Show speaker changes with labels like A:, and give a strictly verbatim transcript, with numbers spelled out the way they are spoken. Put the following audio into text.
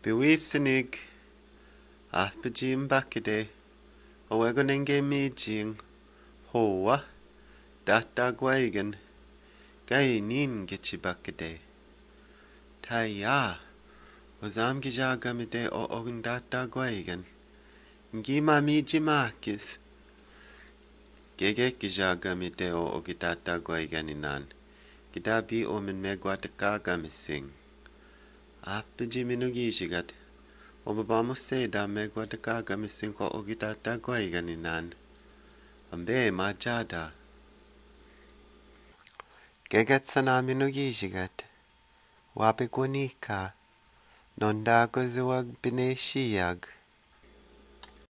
A: Bewisenig, ahpajim bakide, owegonenge mijing, hoa, datagwagan, gainin gichibakide. Taya, wazam gijagamide o ogun datagwagan, ngima mijimakis. Gege gijagamide o ogidatagwagaниnan, gidabi o min megwatagagamising. Apajiminugijigat. Obabamo seda megwatakaga misinko ogitata gwaiganinan. Ambe majada. Geget sana minugijigat. Wapikwanika. Nondago ziwag bineshiyag.